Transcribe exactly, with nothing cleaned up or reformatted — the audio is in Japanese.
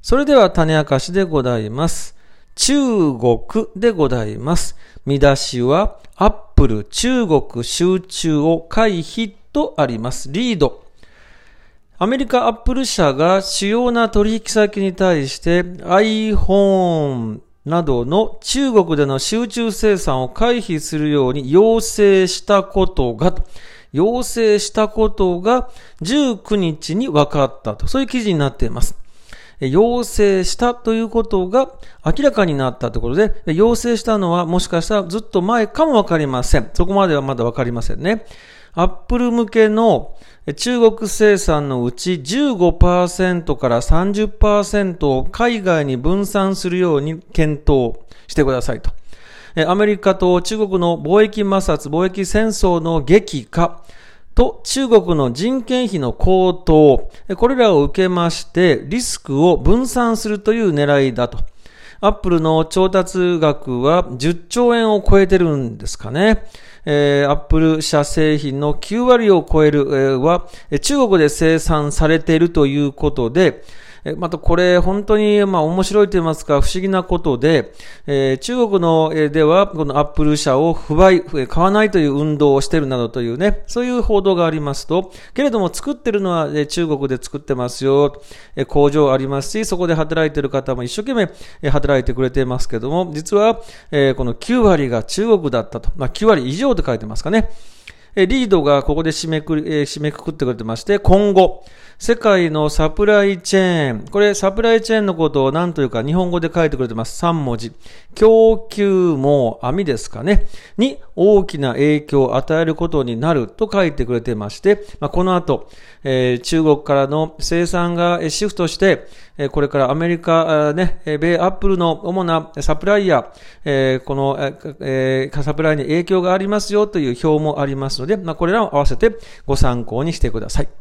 それでは種明かしでございます。中国でございます。見出しは、アップル中国集中を回避とあります。リード。アメリカアップル社が主要な取引先に対して iPhone などの中国での集中生産を回避するように要請したことが、要請したことがじゅうくにちに分かったと、そういう記事になっています。要請したということが明らかになったということで、要請したのはもしかしたらずっと前かもわかりません。そこまではまだわかりませんね。アップル向けの中国生産のうち じゅうごパーセント から さんじゅっパーセント を海外に分散するように検討してくださいと。アメリカと中国の貿易摩擦、貿易戦争の激化と中国の人件費の高騰、これらを受けましてリスクを分散するという狙いだと。アップルの調達額はじゅっちょうえんを超えてるんですかね。えー、アップル社製品のきゅうわりを超える、えー、は中国で生産されているということで、またこれ本当にまあ面白いと言いますか不思議なことで、えー、中国のではこのアップル社を不買、買わないという運動をしているなどというね、そういう報道がありますと、けれども作っているのは中国で作ってますよ、工場ありますし、そこで働いている方も一生懸命働いてくれていますけども、実はこのきゅうわりが中国だったと、まあきゅうわり以上と書いてますかね。リードがここで締めくり、締めくくってくれてまして、今後、世界のサプライチェーン、これサプライチェーンのことを何というか日本語で書いてくれてます。さんもじ。供給網、網ですかね。に大きな影響を与えることになると書いてくれてまして、まあ、この後、えー、中国からの生産がシフトして、えー、これからアメリカ、ね、米アップルの主なサプライヤー、えー、この、えー、サプライに影響がありますよという表もありますので、まあ、これらを合わせてご参考にしてください。